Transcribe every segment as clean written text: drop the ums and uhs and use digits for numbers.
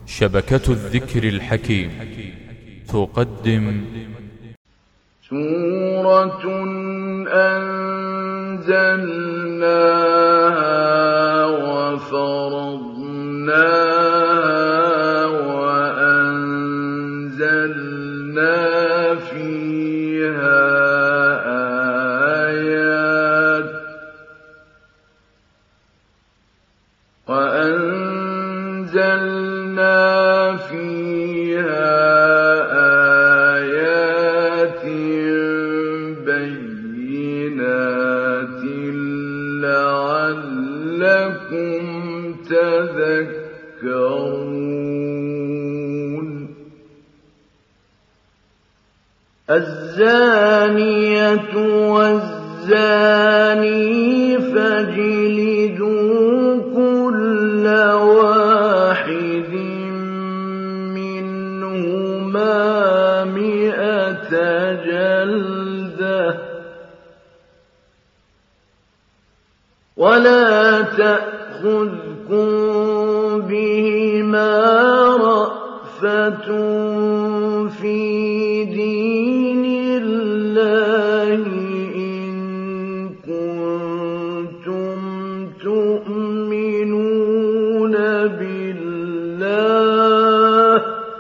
شبكة الذكر الحكيم تقدم سورة أنزلناها وفرضناها وأنزلنا فيها آيات بينات لعلكم تذكرون. الزانية والزاني فاجلدوا كل واحد منهما 100 جلدة ولا تأخذكم بهما رأفة في دين الله إن كنتم تؤمنون بالله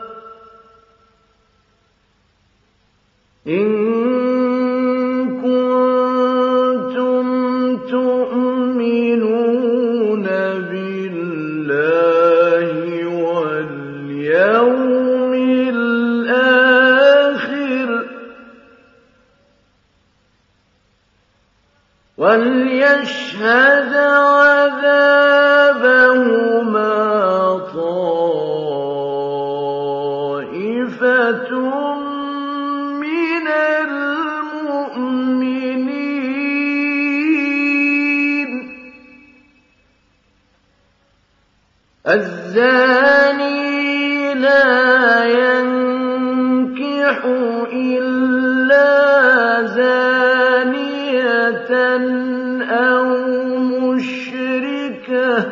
واليوم الآخر وليشهد عذابهما طائفة من المؤمنين. الزاني لا ينكح إلا زانية أو مشركة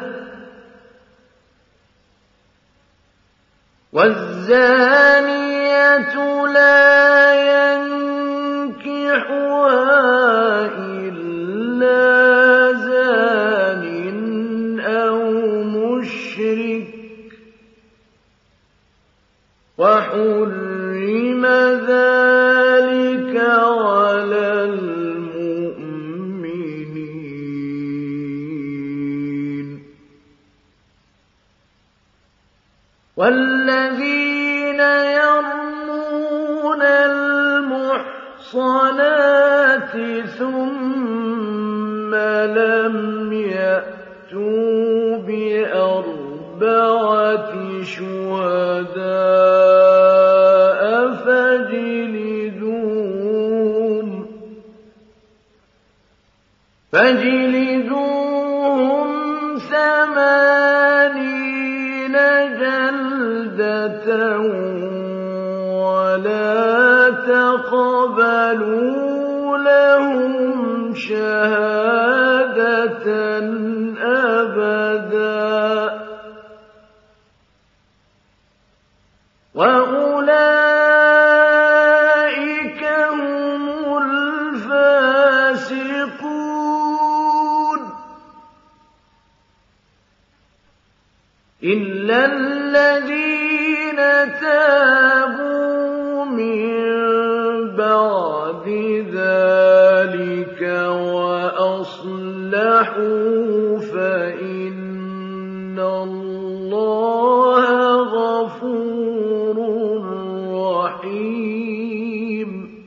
والزانية لا ينكحها إلا زان أو مشرك وحرم ذلك على المؤمنين. والذين يرمون المحصنات ثم لم يأتوا ب4 شهداء فاجلدوهم 80 جلدة ولا تقبلوا لهم شهادة أبدا وأولئك هم الفاسقون إلا الذين تابوا من بعد ذلك وأصلحوا فإن الله غفور رحيم.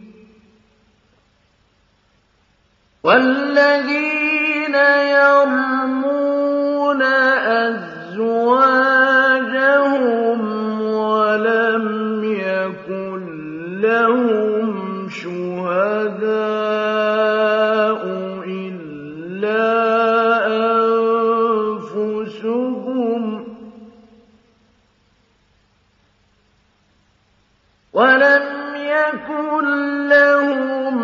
والذين يرمون أزواجهم ولم يكن لهم شهداء إلا أنفسهم ولم يكن لهم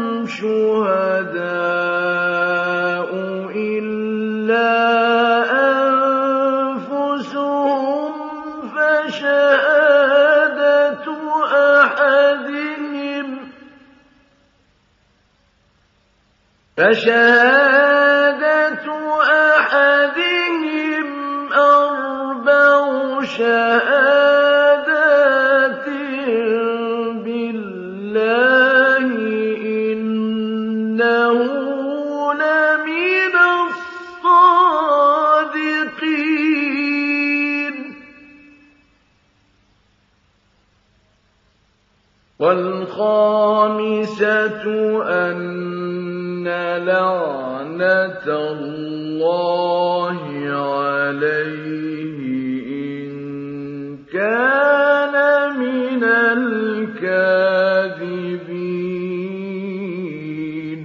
شهداء إلا أنفسهم فشهادة أحدهم أربع شهادات بالله إنه لمن الصادقين والخامسة أن لعنة الله عليه إن كان من الكاذبين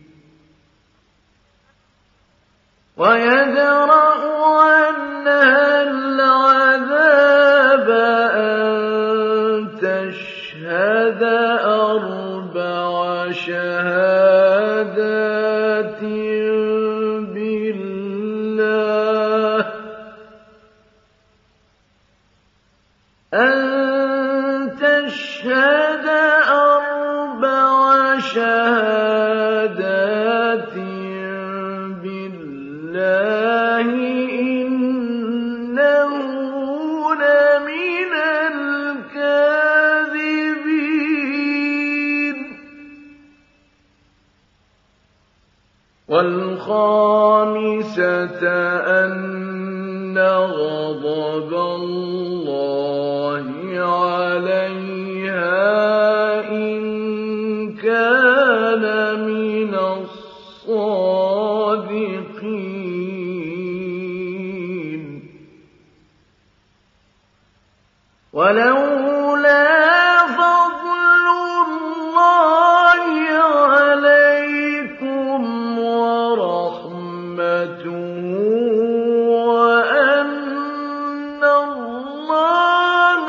ويدرأ عنها العذاب أن تشهد أربع شهادات بالله إنه لمن الكاذبين والخامسة أن غضب الله عليها إن كان من الصادقين ولولا فضل الله عليكم ورحمته وأن الله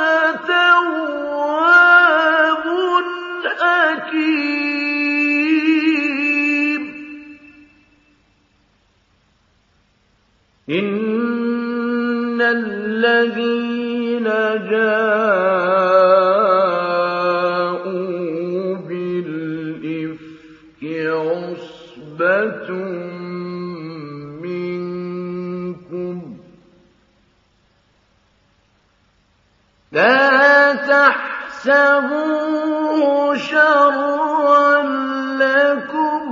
تواب حكيم إن الذين جاءوا بالإفك عصبة منكم لا تحسبوه شرا لكم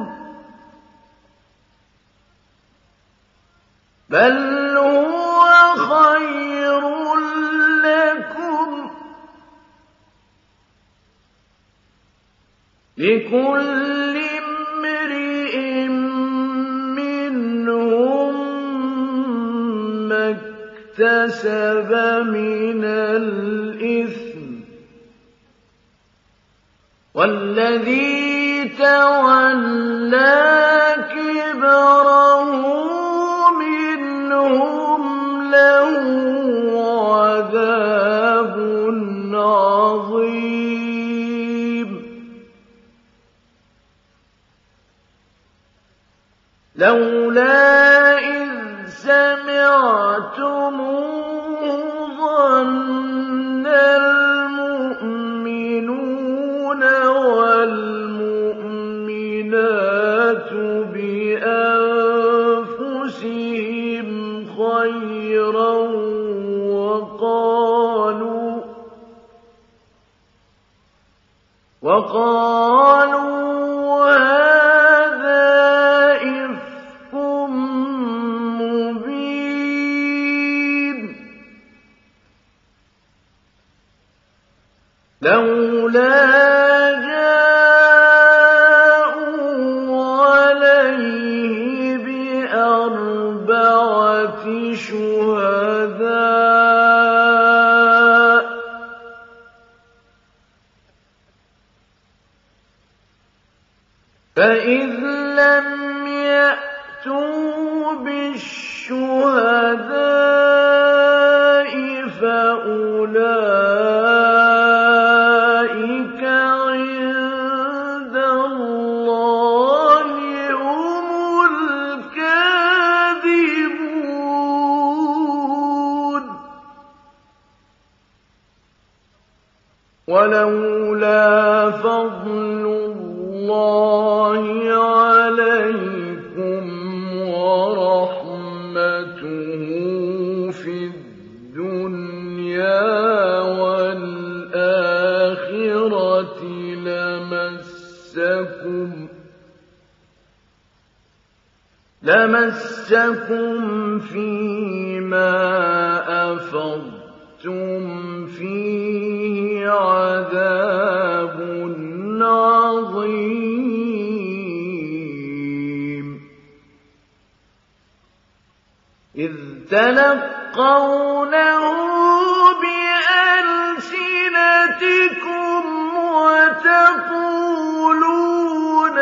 بل هو خير لكم لكل امرئ منهم ما اكتسب من الإثم والذي تولى كبره منهم له عذاب عظيم لولا إذ سمعتموه ظن المؤمنون والمؤمنات بأنفسهم خيرا وقالوا هذا إفك مبين لولا جاءوا عليه بأربعة شهداء فإذ لم يأتوا بالشهداء فأولئك عند الله هم الكاذبون ولولا فضل الله عليكم ورحمته في الدنيا والآخرة لمسكم فيما أفضتم فيه عذاب عظيم إذ تلقونه بألسنتكم وتقولون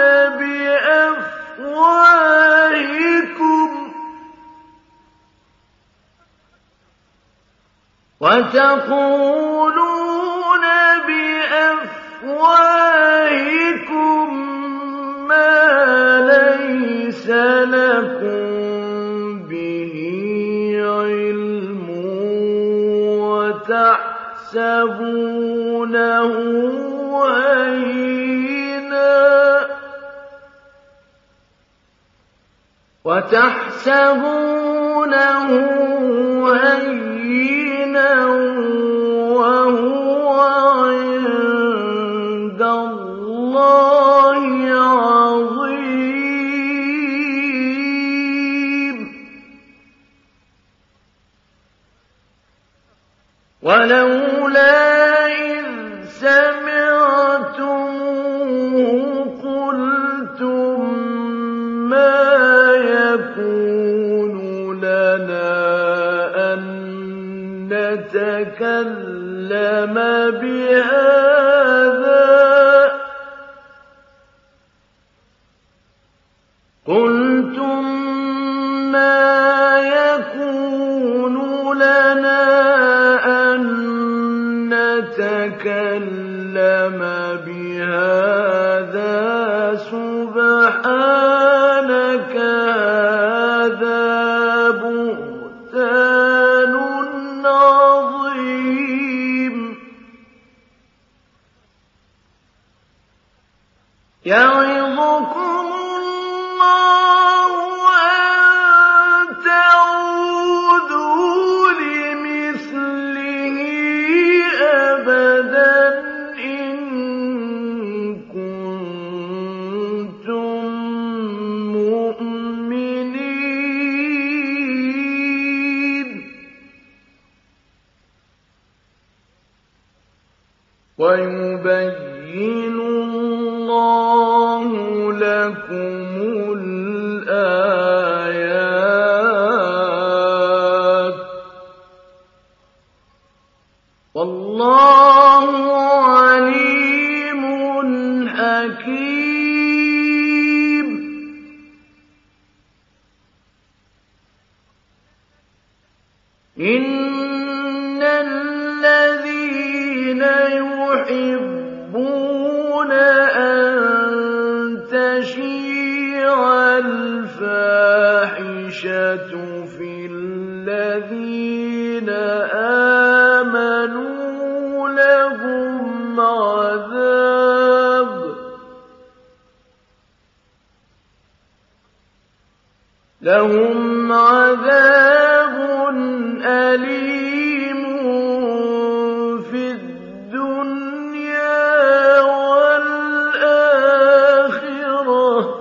بأفواهكم ما ليس لكم به علم وتحسبونه هينا وهو عند الله عظيم ولولا إذ سمعتموه قلتم ما يكون لنا أن نتكلم بهذا سبحانك هذا بهتان عظيم يعظكم الله أن تعودوا لمثله أبدا إن كنتم مؤمنين ويبين الله لكم الآيات والله عليم حكيم إن الذين يحبون أن تشيع الفاحشة في الذين آمنوا لهم عذاب أليم في الدنيا والآخرة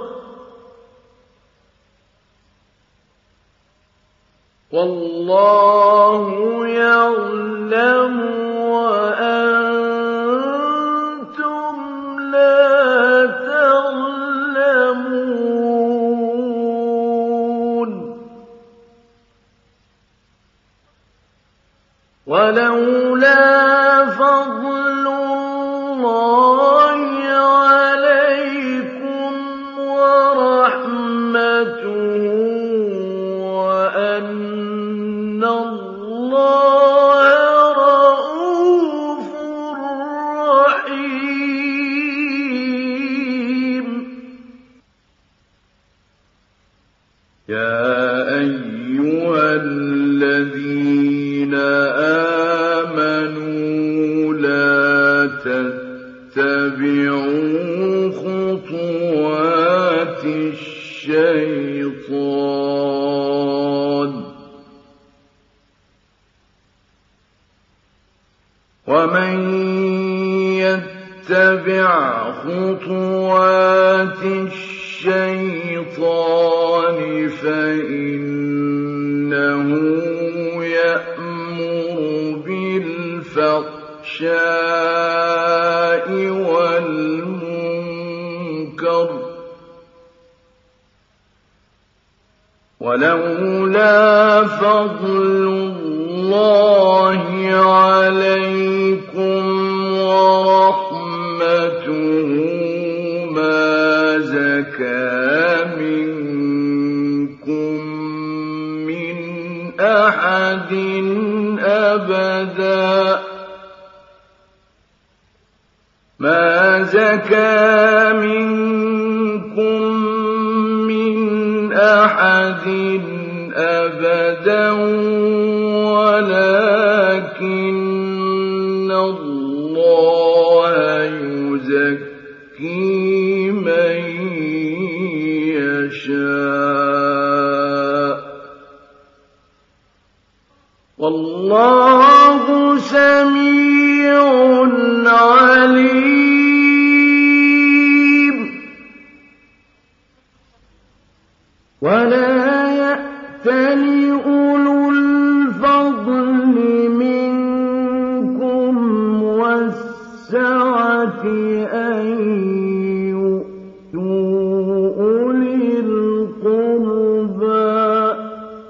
والله يعلم وأنتم لا تعلمون ولولا فضل الله عليكم ورحمته وأن الله رءوف رحيم يا أيها الذين آمنوا لا تتبعوا خطوات الشيطان ومن يتبع خطوات الشيطان فإنه يأمر بالفحشاء والمنكر ولولا فضل الله عليكم ورحمته ما زكى منكم من أحد أبدا ما زكى منكم من أحد أبدا ولكن الله يزكي من يشاء والله سميع عليم ولا يأتل أولو الفضل منكم والسعة أن يؤتوا أولي القربى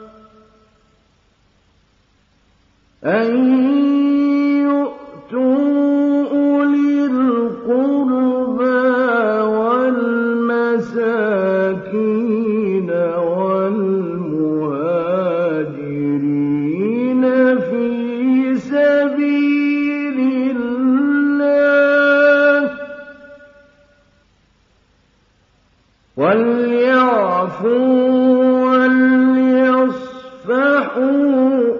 والمساكين والمهاجرين في سبيل الله وليعفوا وليصفحوا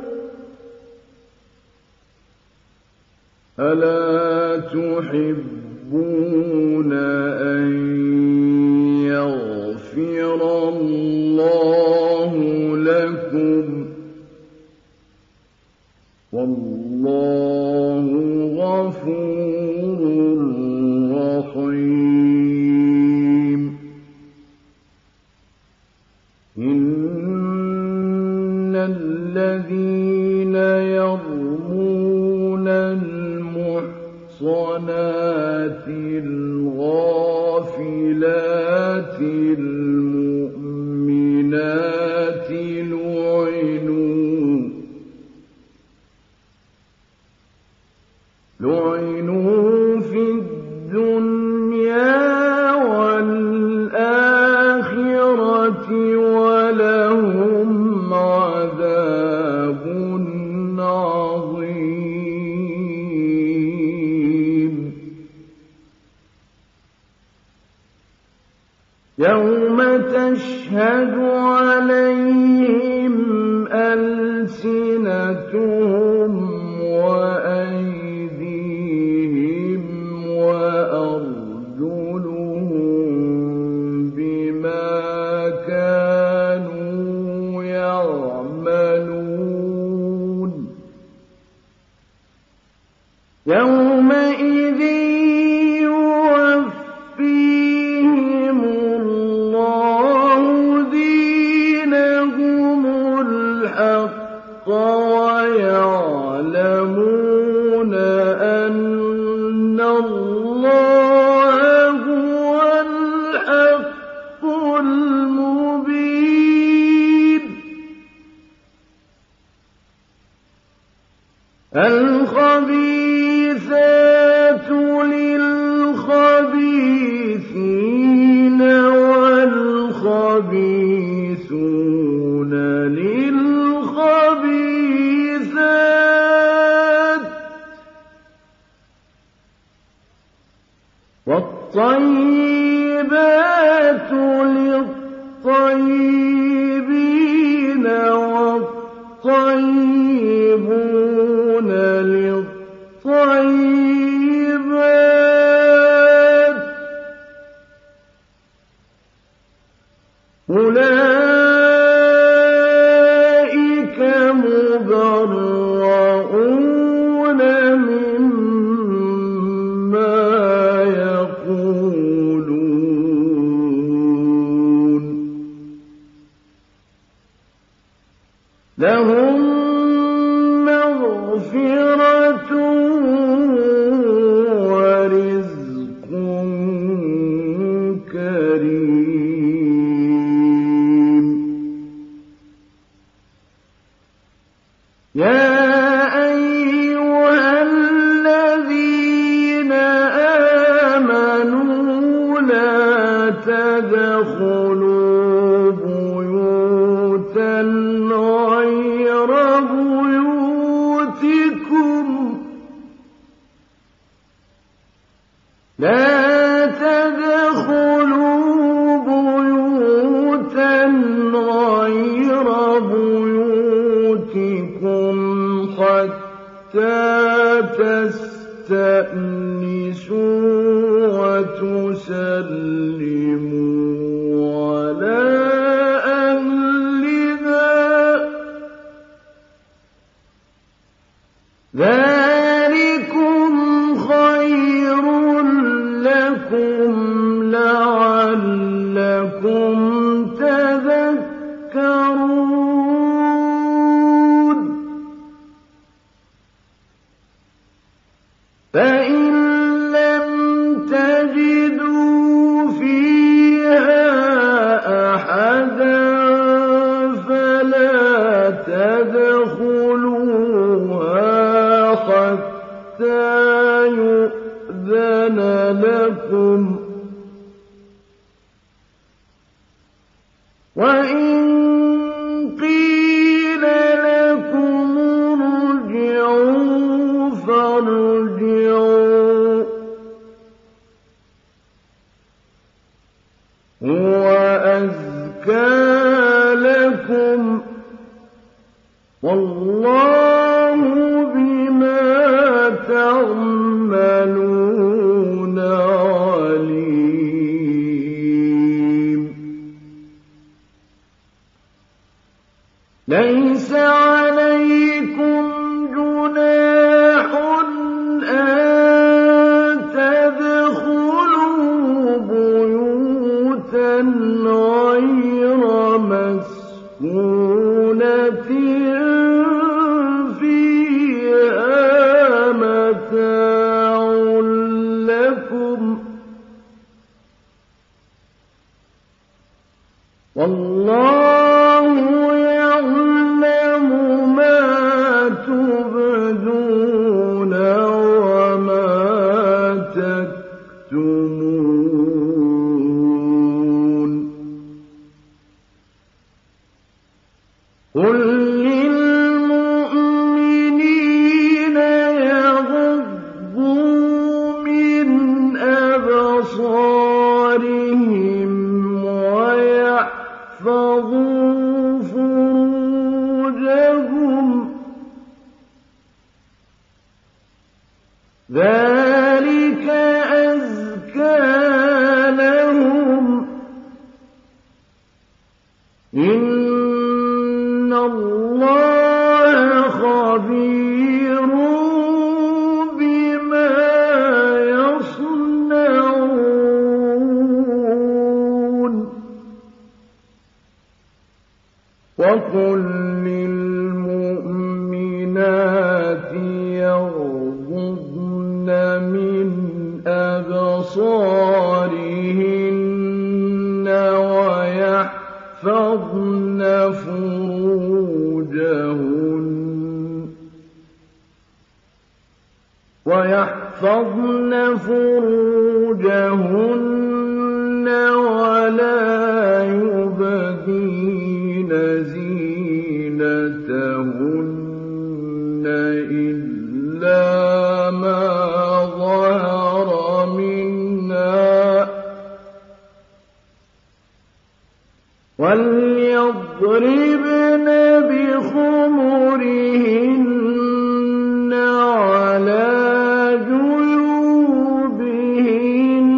ألا تحبون أن يغفر الله لكم والله غفور رحيم إن الذين يرمون المحصنات الغافلات المؤمنات لعنوا في الدنيا والآخرة ولهم عذاب عظيم يوم تشهد عليهم ألسنتهم وأيديهم وأرجلهم بما كانوا يعملون يومئذ يوفيهم الله دينهم الحق ويعلمون أن الله هو الحق المبين الخبيثات للخبيثين والخبيثون للخبيثات والطيبات للطيبين والطيبون للطيبات لهم مغفرة ورزق كريم. يا أيها الذين آمنوا لا تدخلوا بيوتا غير بيوتكم حتى تستأنسوا وتسلموا على أهلها ذلكم خير لكم لعلكم تذكرون. فإن لم تجدوا فيها أحدا فلا تدخلوها حتى يؤذن لكم، وإن قيل لكم ارجعوا فارجعوا هو أزكى لكم والله بما تعملون عليم. ليس عليكم جناح أن تدخلوا بيوتا غير مسكونة فيها متاع لكم والله يعلم ما تبدون وما تكتمون. قل للمؤمنين يغضوا من أبصارهم ويحفظوا فروجهم ذلك أزكى لهم إن الله خبير بما يصنعون. وقل للمؤمنات يغضضن من أبصارهن ويحفظن فروجهن ولا يبدين زينتهن إلا ما ظهر منها وليضربن بخمرهن على جيوبهن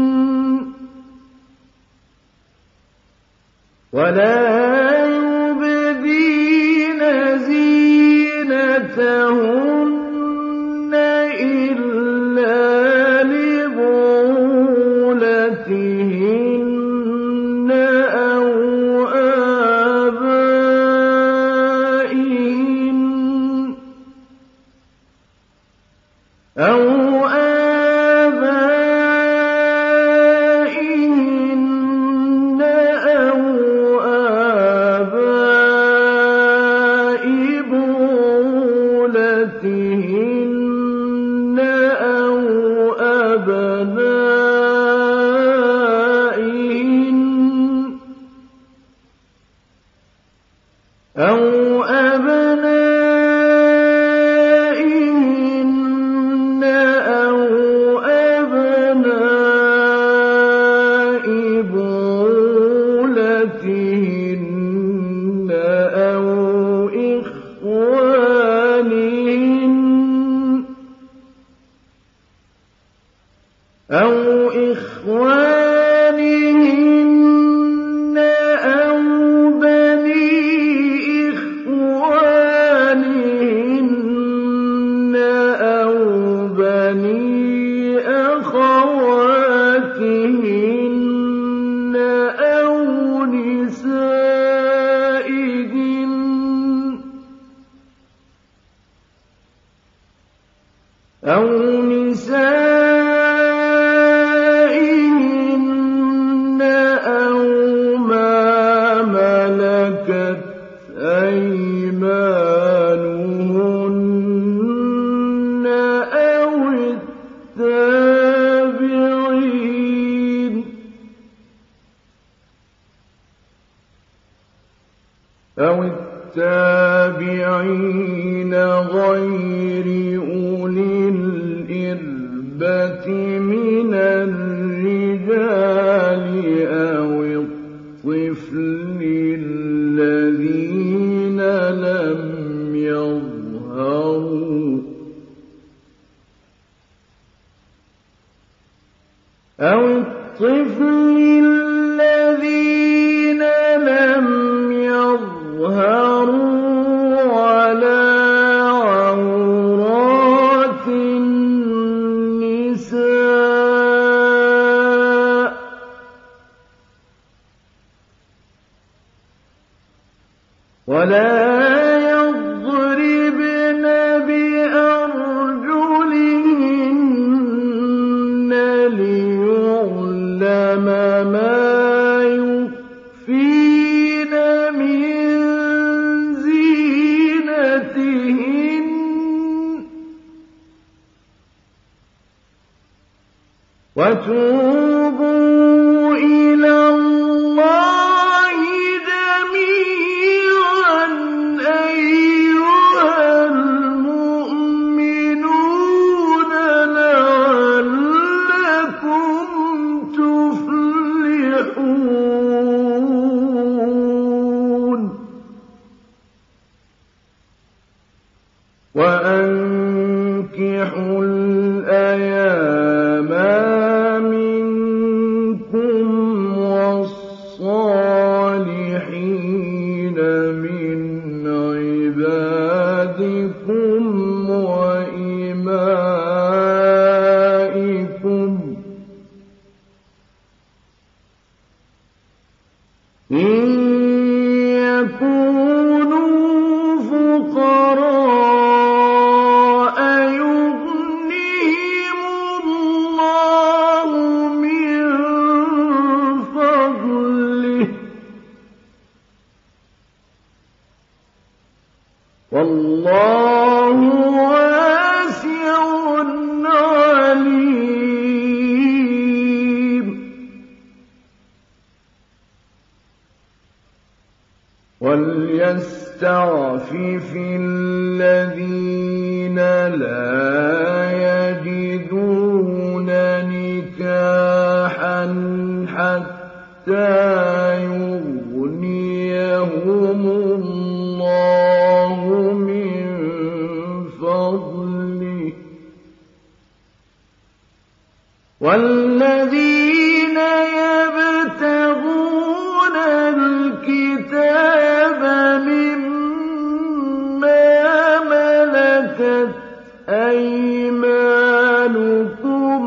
ولا يبدين زينتهن إلا لبعولتهن أو آبائهن أَوْ آبَائِهِنَّ أَوْ آبَاءِ بُعُولَتِهِنَّ أَوْ أَبْنَائِهِنَّ أَوْ أَبْنَاءِ بُعُولَتِهِنَّ أَوْ إخوانهن أَوْ بَنِي إِخْوَانِهِنَّ أَوْ بَنِي أَخَوَاتِهِنَّ أَوْ نِسَائِهِنَّ أَوْ مَا مَلَكَتْ أَيْمَانُهُنَّ أَوِ التَّابِعِينَ غَيْرِ أُولِي الْإِرْبَةِ مِنَ الرِّجَالِ أَوِ الطِّفْلِ الَّذِينَ لَمْ يَظْهَرُوا عَلَىٰ عَوْرَاتِ النِّسَاءِ ۖ وَلَا يَضْرِبْنَ بِأَرْجُلِهِنَّ لِيُعْلَمَ مَا يُخْفِينَ مِن زِينَتِهِنَّ ۚ وَتُوبُوا إِلَى اللَّهِ جَمِيعًا أَيُّهَا الْمُؤْمِنُونَ لَعَلَّكُمْ تُفْلِحُونَ وَأَنكِحُوا الْأَيَامَىٰ مِنكُمْ وَالصَّالِحِينَ مِنْ عِبَادِكُمْ وَإِمَائِكُمْ ۚ إِن يَكُونُوا فُقَرَاءَ يُغْنِهِمُ اللَّهُ مِن فَضْلِهِ ۗ وَاللَّهُ وَاسِعٌ عَلِيمٌ. وَلْيَسْتَعْفِفِ الَّذِينَ لَا يَجِدُونَ نِكَاحًا حَتَّىٰ يُغْنِيَهُمُ اللَّهُ مِن فَضْلِهِ ۗ وَالَّذِينَ يَبْتَغُونَ الْكِتَابَ مِمَّا مَلَكَتْ أَيْمَانُكُمْ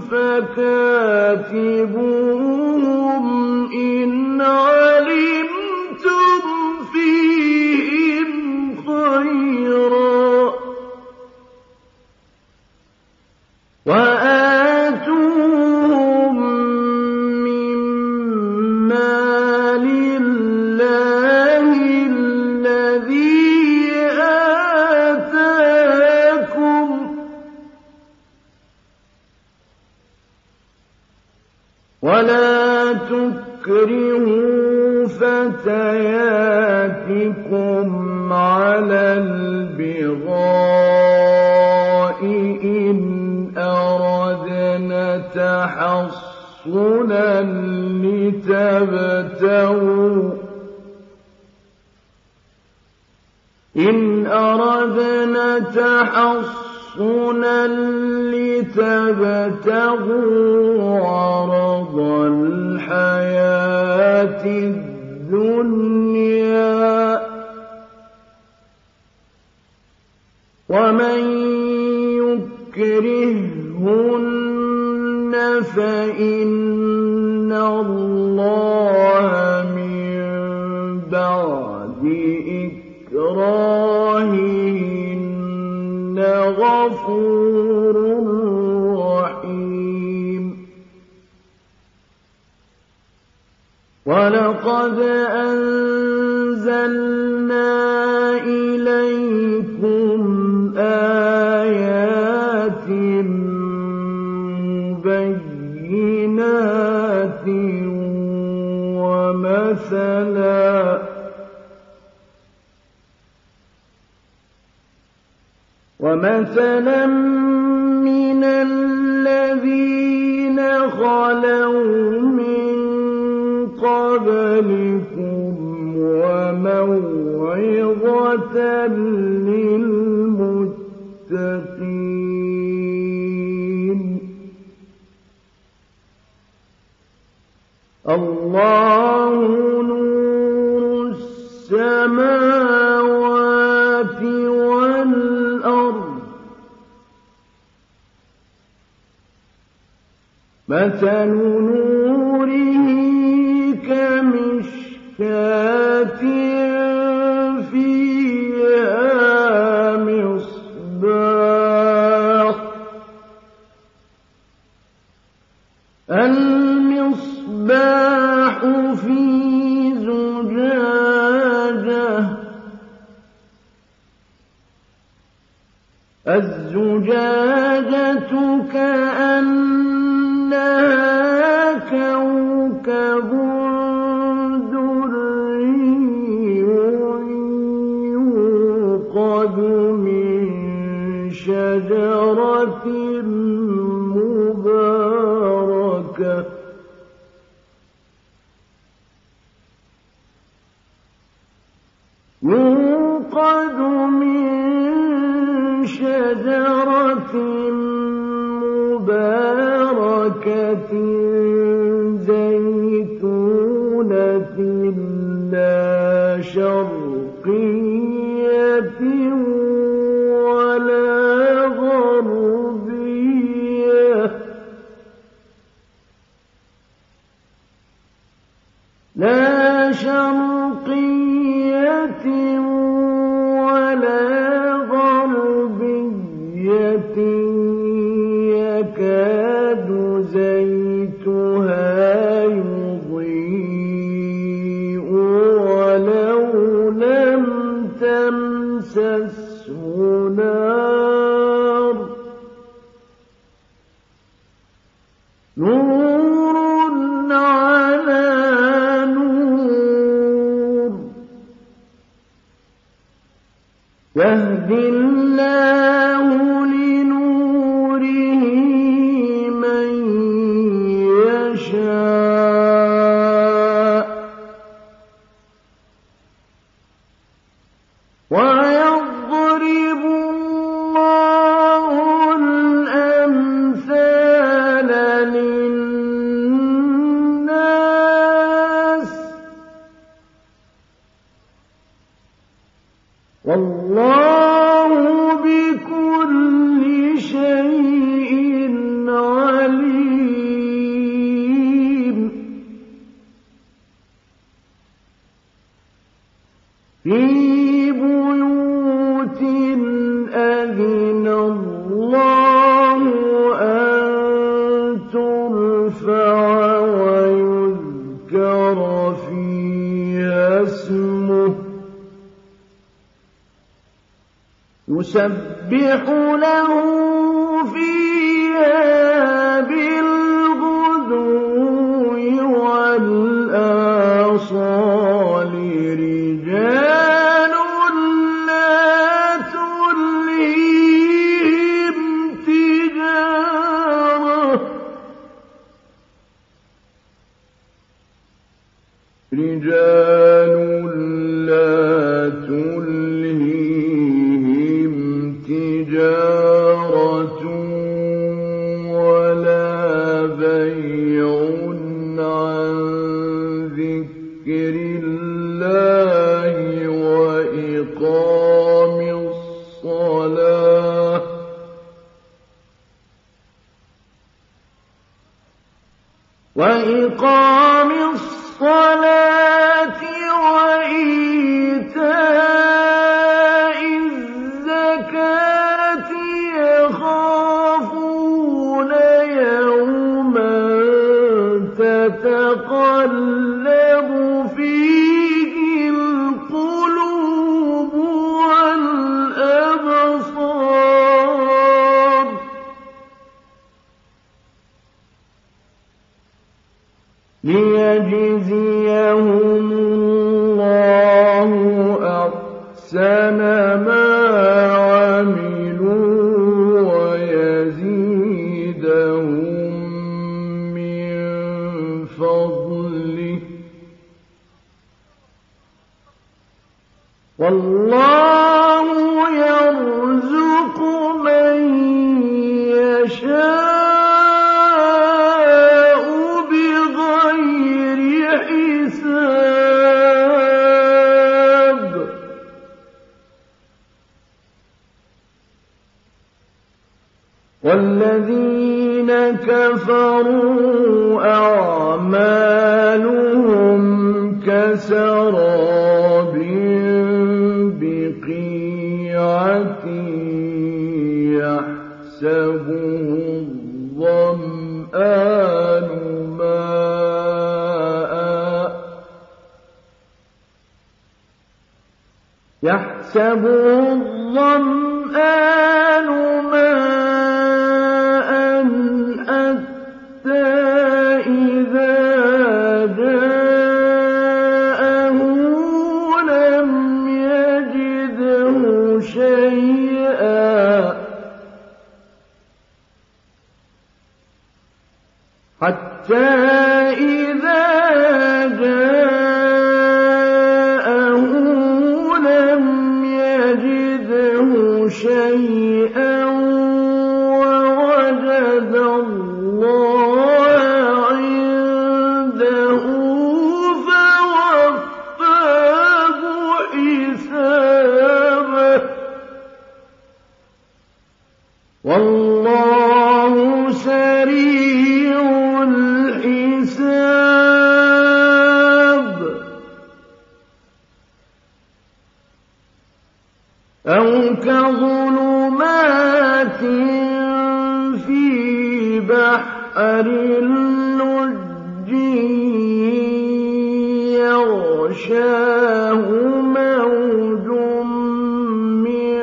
فَكَاتِبُوهُمْ إِنْ عَلِمْتُمْ فِيهِمْ خَيْرًا ۖ ولا تكرهوا فتياتكم على البغاء إن أردنا تحصنا لتبتغوا عرض الحياة الدنيا ومن يكرههن فإن الله من بعد إكراههن غفور رحيم ولقد أنزلنا إليكم آيات مبينات ومثلا من الذين خلوا من قبلكم وموعظة للمتقين الله نور السماوات والأرض مثل نوره كمشكاة فيها مصباح المصباح في زجاجة الزجاجة كأنها كوكب دري يوقد من شجرة مباركة زيتونة لا شرقية ولا غربية لا شرقية ولا غربية يكاد زيتها يضيء ولو لم تمسسه نار نور على نور يهدي الله لنوره من يشاء ويضرب الله الأمثال للناس والله بكل شيء عليم في بيوت أذن الله أن ترفع ويذكر فيها اسمه يسبح له فيها بالغدو رجال لا تلهيهم تجارة ولا بيع عن ذكر الله وإقام الصلاة وإيتاء الزكاة يخافون يوما تتقلب فيه القلوب والأبصار ليجزيهم الله أحسن ما عملوا ويزيدهم من فضله والله يرزق من يشاء والذين كفروا أعمالهم كسراب بقيعة يحسبه الظمآن ماء حتى إذا جاءه لم يجده شيئا حتى إذا جاءه لم يجده شيئا ووجد الله عنده فوفاه حسابه والله سريع الحساب أو كظلمات في بحر اللج يغشاه موج من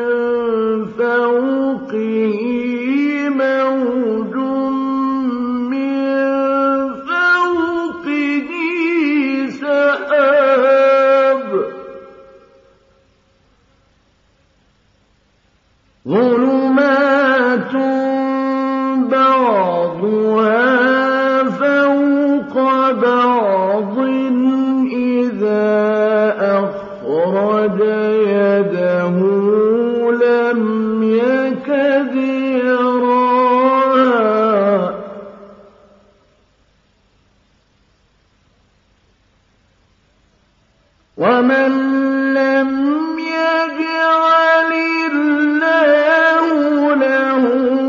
فوقه موج من فوقه سحاب ظلمات بعضها فوق بعض إذا أخرج يده لم يكد يراها ومن لم يجعل الله له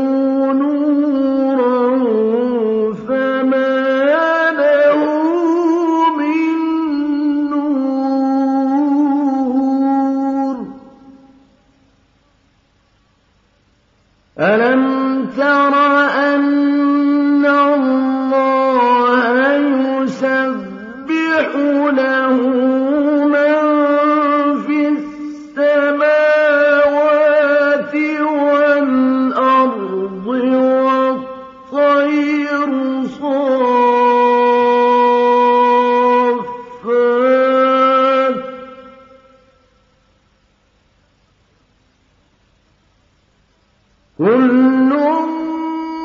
نورا فما له من نور ألم تر أن الله يسبح له كل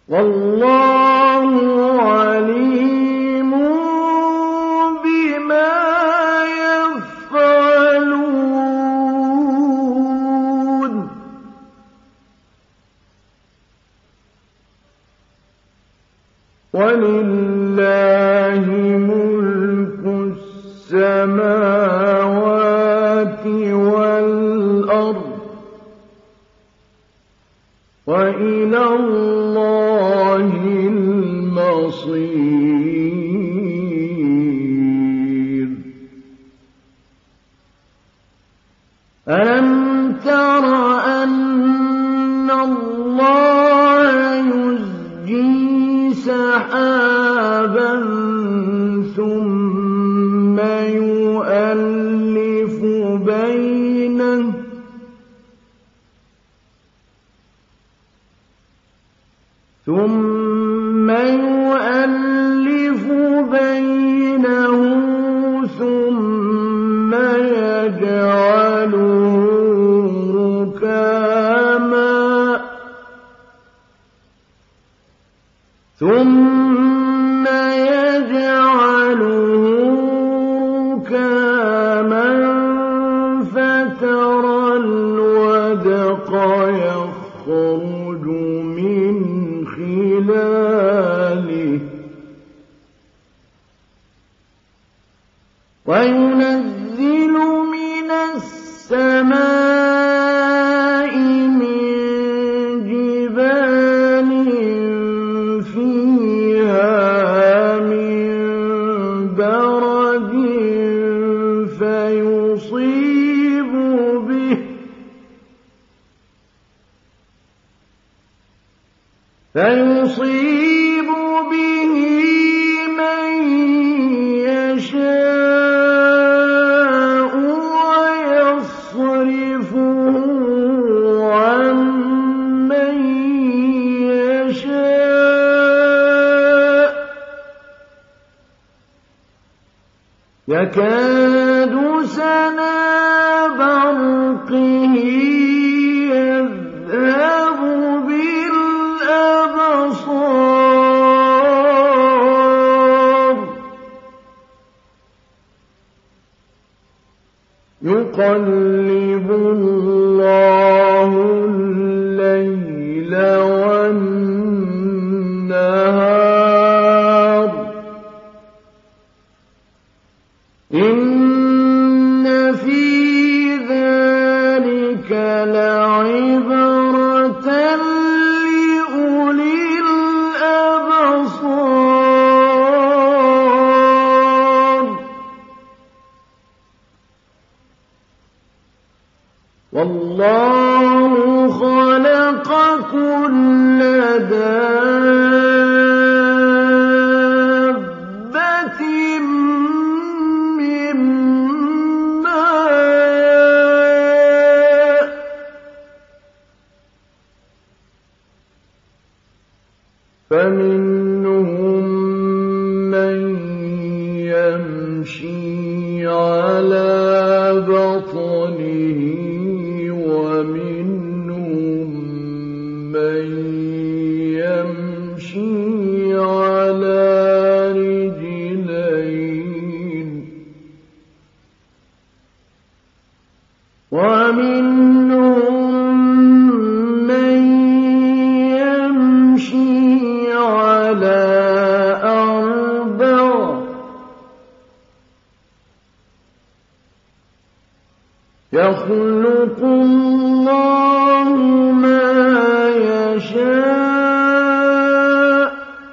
والله عليم بما يفعلون ولله ملك السماوات والأرض وإلى الله المصير ألم تر أن الله يزجي سحابا ثم يؤلف بينه ثم يجعله ركاما فترى الودق يخرج من خلاله وينزل من السماء من جبال فيها من برد فيصيب به من يشاء ويصرفه عن من يشاء يكاد سنا برقه يذهب بالأبصار يقلب الله الليل والنهار إن في ذلك لعبرة لأولي الأبصار والله خلق كل دابة من ماء فمنهم من يمشي على بطنه ومنهم من يمشي على رجلين ومنهم من يمشي على أربع يخلق الله ما يشاء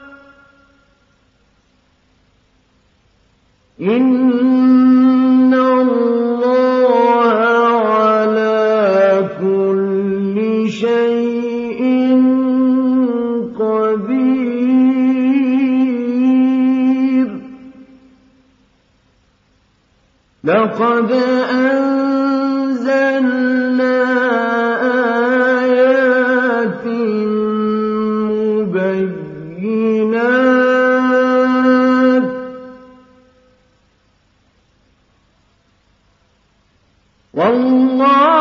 إن الله على كل شيء قدير لقد أنزلنا آيات مبينات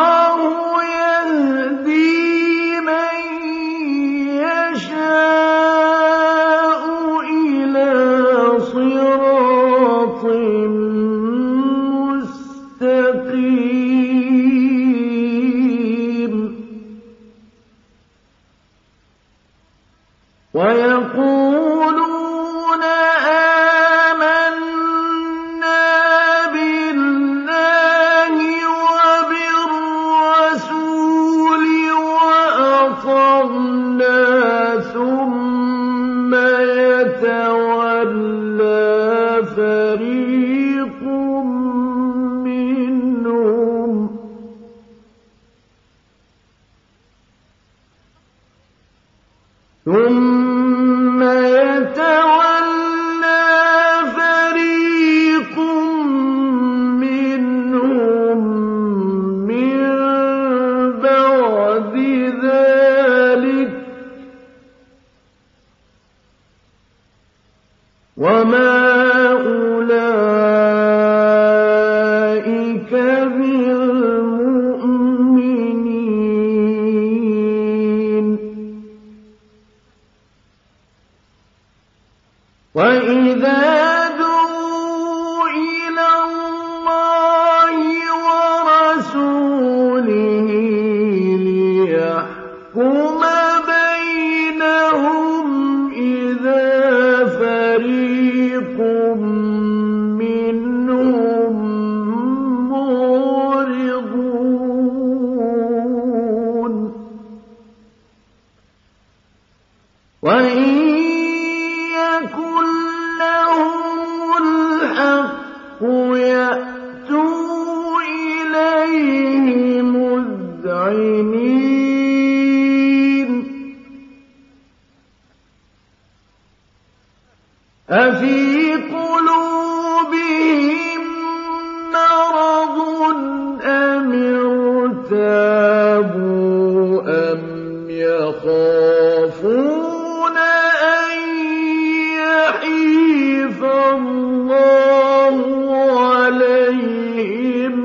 والله يهدي من يشاء يقولون آمنا بالله وبالرسول وأطعنا ثم يتولى فريق منهم من بعد ذلك وما أولئك بالمؤمنين وإذا دعوا إلى الله ورسوله ليحكم بينهم إذا فريق منهم معرضون وإن يكن لهم الحق يأتوا إليه مذعنين أفي قلوبهم مرض أم ارتابوا أم يخافون أن يحيف الله عليهم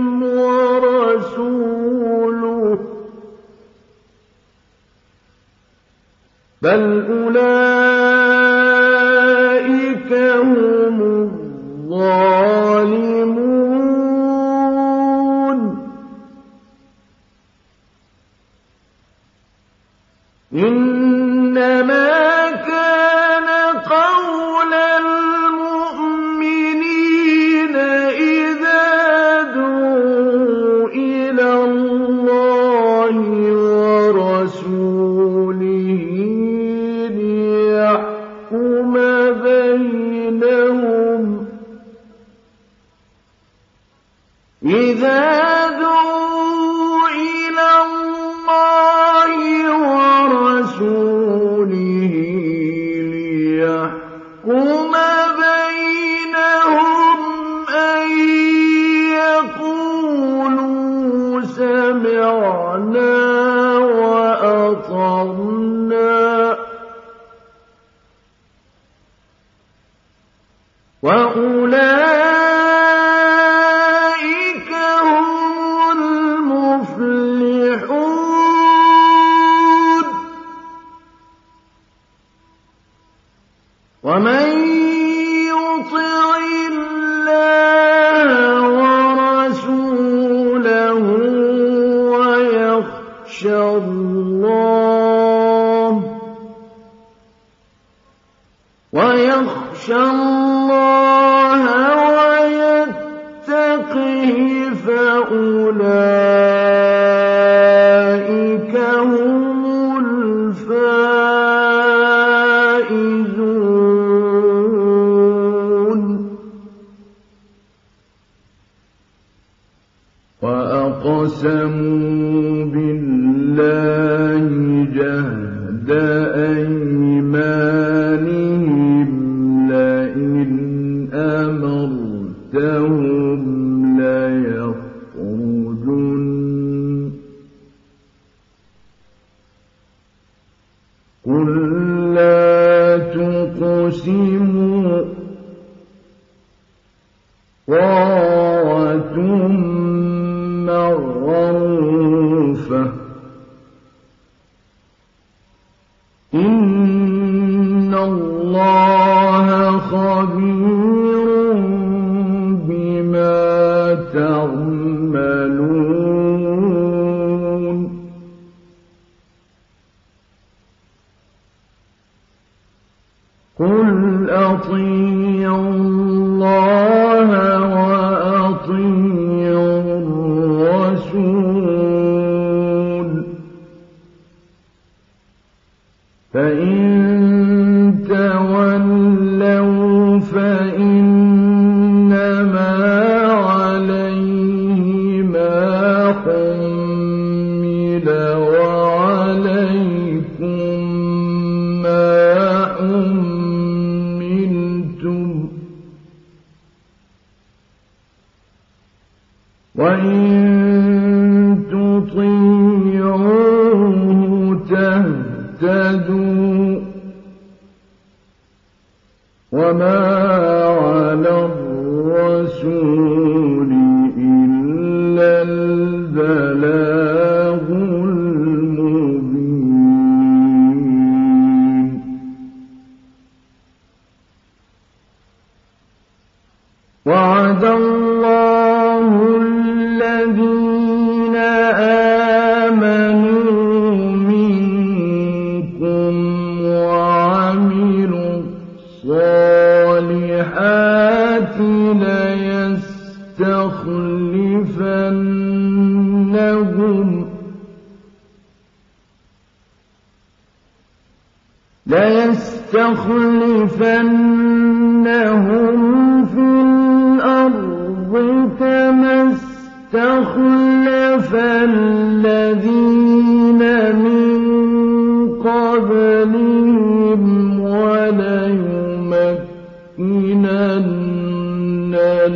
ورسوله بل أولئك هم الظالمون إنما كان قول المؤمنين إذا دعوا إلى الله ورسوله ليحكم بينهم إذا دعوا إلى الله ورسوله ليحكم بينهم أن يقولوا سمعنا وأطعنا وأولئك هم المفلحون ومن يطع الله ورسوله ويخشى الله ويتقه فأولئك هم الفائزون وأقسموا بالله جهد أيمانهم لئن أمرتهم ليخرجن قل لا تقسموا طاعة معروفة إن الله خبير بما تعملون قُلْ أَطِيعُوا اللَّهَ وَأَطِيعُوا الرَّسُولَ ۖ فَإِن تَوَلَّوْا فَإِنَّمَا عَلَيْهِ مَا حُمِّلَ وَعَلَيْكُم مَّا حُمِّلْتُمْ ۖ وَإِن تُطِيعُوهُ تَهْتَدُوا ۚ وَمَا عَلَى الرَّسُولِ إِلَّا الْبَلَاغُ الْمُبِينُ. وَعَدَ اللَّهُ الَّذِينَ آمَنُوا مِنكُمْ وَعَمِلُوا الصَّالِحَاتِ لَيَسْتَخْلِفَنَّهُمْ فِي الْأَرْضِ كَمَا اسْتَخْلَفَ الَّذِينَ مِن قَبْلِهِمْ وَلَيُمَكِّنَنَّ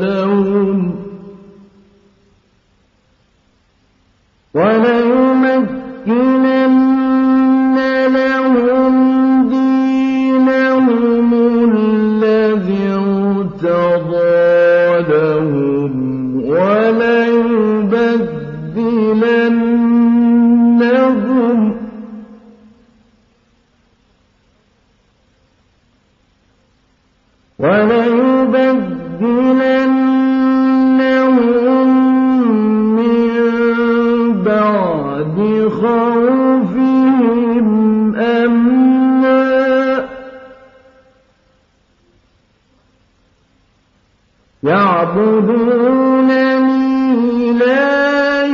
لَهُمْ دِينَهُمُ الَّذِي ارْتَضَىٰ لَهُمْ وليبدلنهم من بعد خوفهم أمنا يعبدونني لا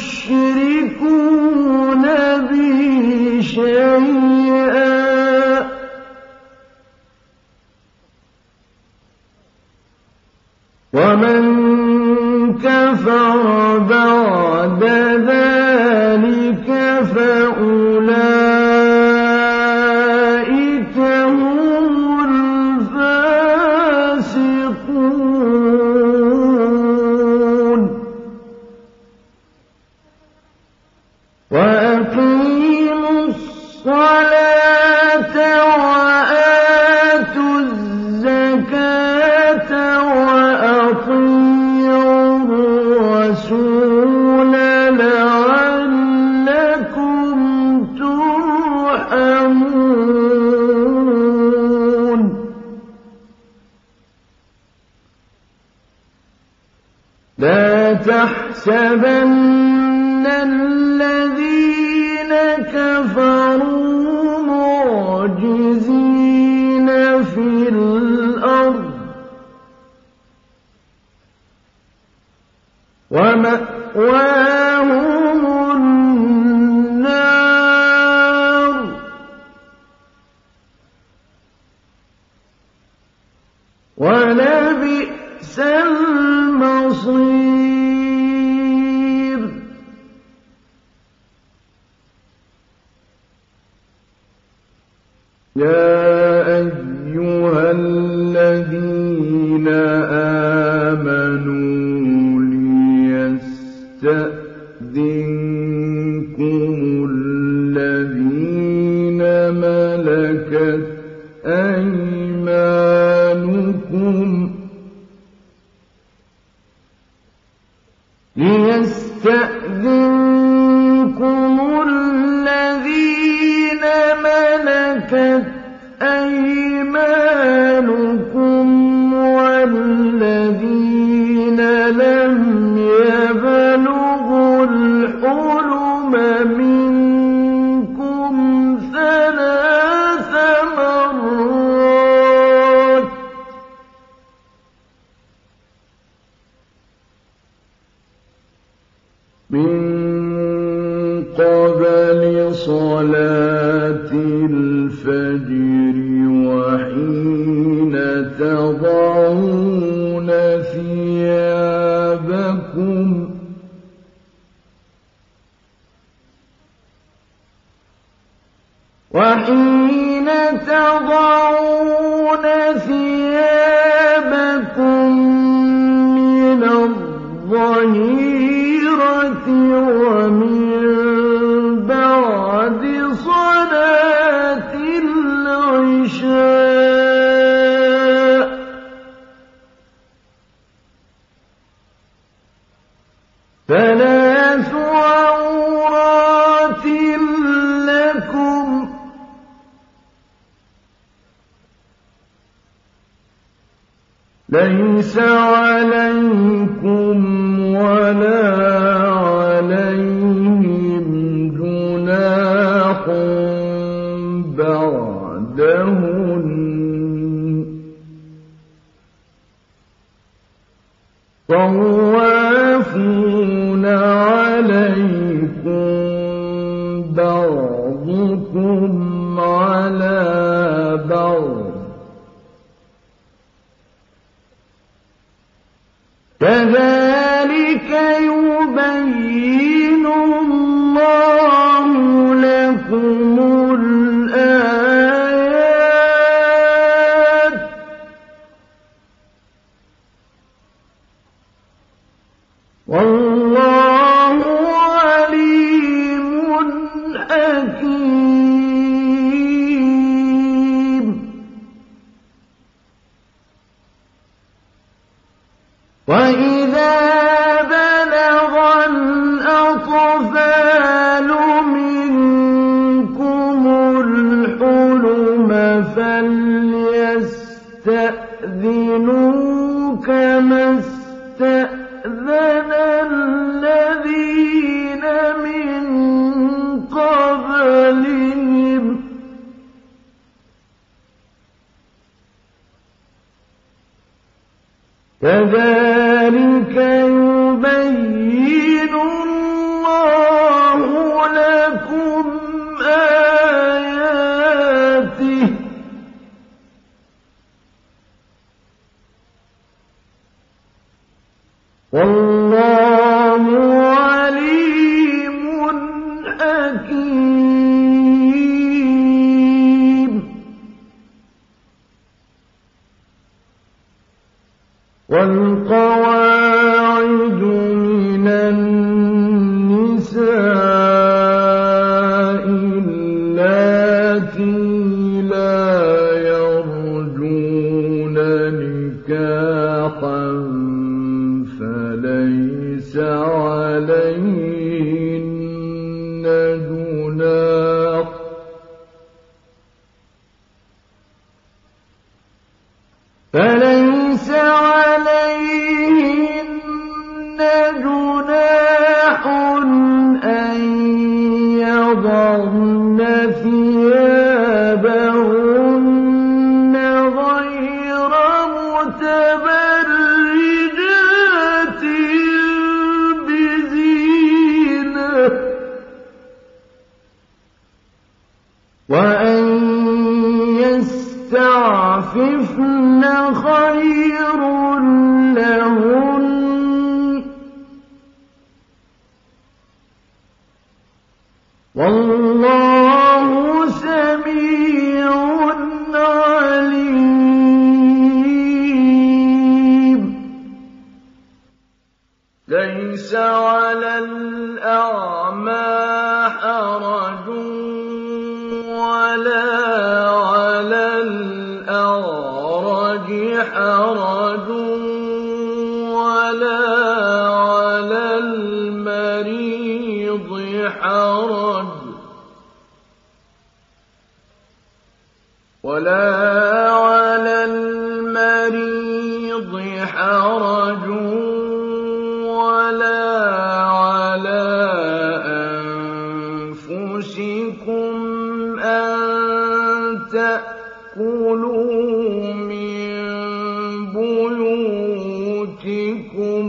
يشركون بي شيئا ومن كفر بعد ذلك فأولئك هم الفاسقون. وأقيموا الصلاة وآتوا الزكاة وأطيعوا الرسول لعلكم ترحمون. لا تحسبن الذين كفروا معجزين في الأرض ومأواهم النار ولبئس المصير. يا أيها الذين آمنوا ليستأذنكم الذين ملكت أيمانكم ليس عليكم ولا عليهم جناح بعدهن طوافون عليكم بعضكم على بعض كذلك يبين الله لكم الآيات والله عليم حكيم. وإذا بلغ الأطفال منكم الحلم فليستأذنوا كما استأذن الذين من قبلهم كذلك يبين الله لكم آياته والله عليم حكيم. والقواعد من النساء اللاتي لا يرجون نكاحا فليس عليهن جناح أن يضعن ثيابهن غير متبرجات بزينة وأن يستعففن خير لهن والله سميع عليم. ليس على الأعمى حرج ولا على الأعرج حرج ولا على المريض حرج ولا على المريض حرج ولا على أنفسكم أن تأكلوا من بيوتكم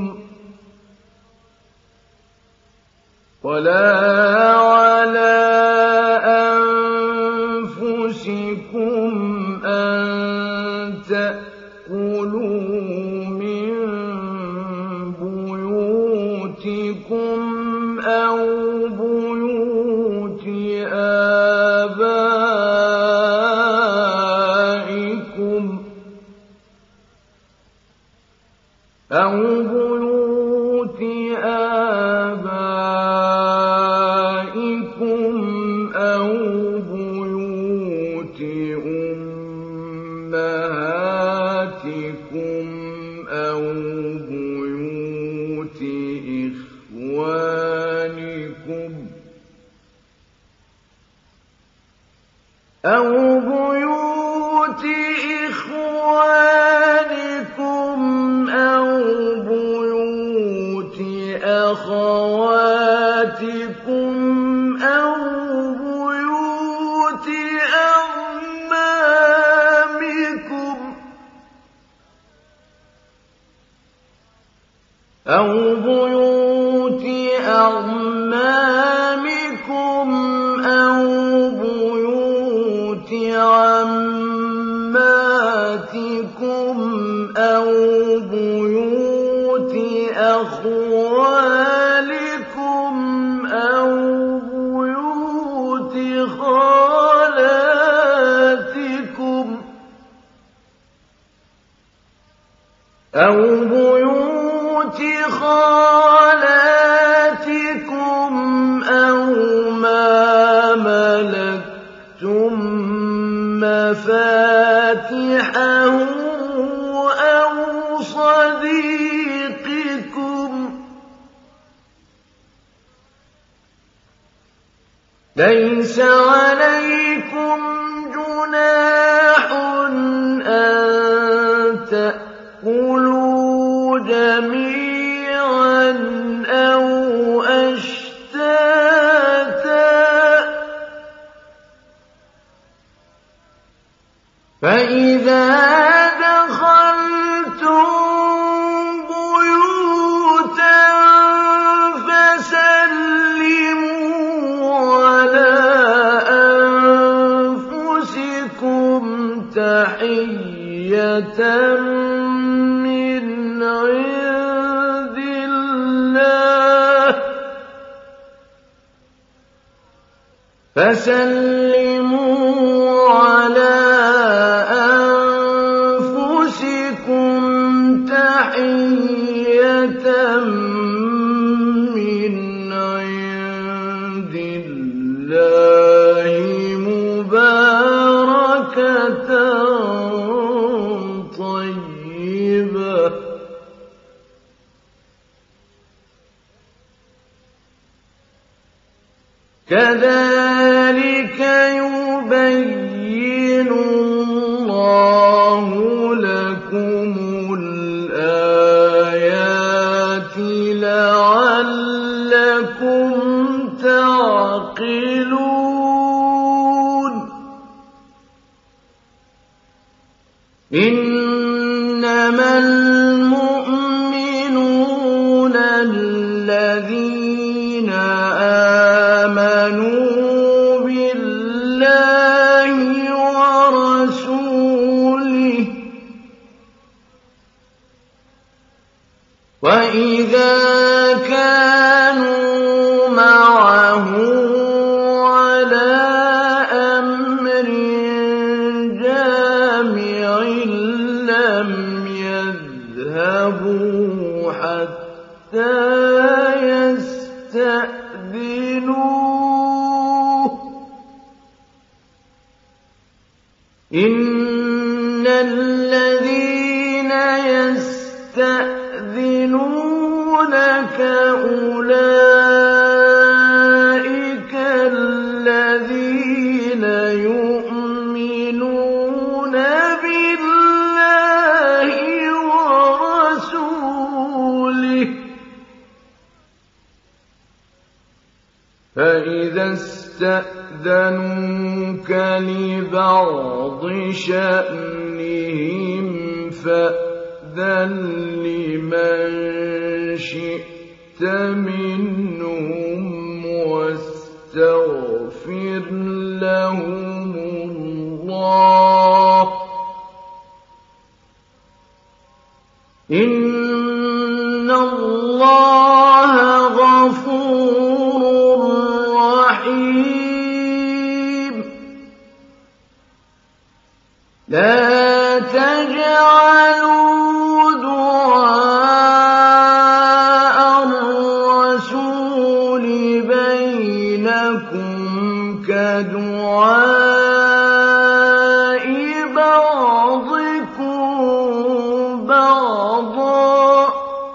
ولا على أنفسكم أن تأكلوا من بيوتكم أو بيوت آبائكم أو بيوت آبائكم أو بيوت أمهاتكم أو بيوت إخوانكم أو بيوت إخوانكم أو بيوت أعمامكم أو بيوت عماتكم أو بيوت أخوالكم أو بيوت خالاتكم أو بيوت خالاتكم أو ما ملكتم مفاتحه أو صديقكم. ليس عليكم جناح أن تأكلوا جميعا أو أشتاتا، فإذا دخلتم بيوتا فسلموا على أنفسكم تحية من عند الله، فسلموا على أنفسكم تحية من عند الله مباركة طيبة. كذلك يبين الله لكم الآيات لعلكم تعقلون. إنما المؤمنون الذين آمنوا بالله ورسوله وإذا كانوا معه على أمر جامع لم يذهبوا حتى يستأذنوه. إن الذين يستأذنونك أولئك الذين يؤمنون بالله ورسوله، فإذا استأذنوك لبعض شأنهم فأذن لمن شئت منهم واستغفر لهم الله، إن الله غفور رحيم. لا تجعلوا دعاء الرسول بينكم كدعاء بعضكم بعضا،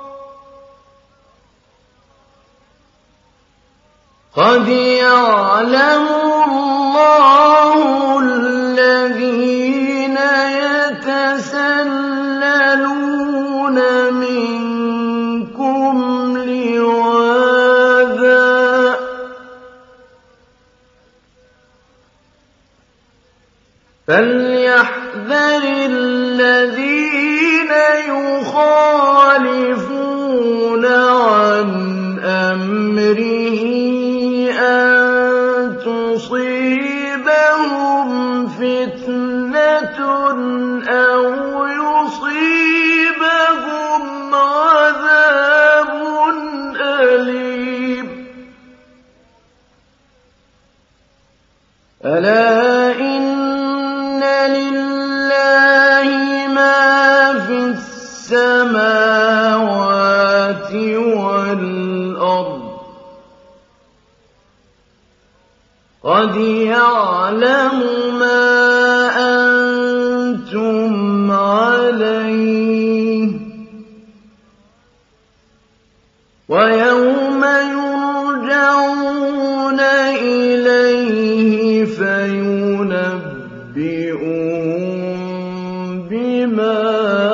قد يعلم الله الذين يتسللون منكم لواذا، فليحذر الذين يخالفون يسألون عن أمره أن تصيبهم فتنة أو يصيبهم عذاب أليم ألا إن لله ما في السماوات والأرض قد يعلم ما أنتم عليه ويوم يرجعون إليه فينبئهم بما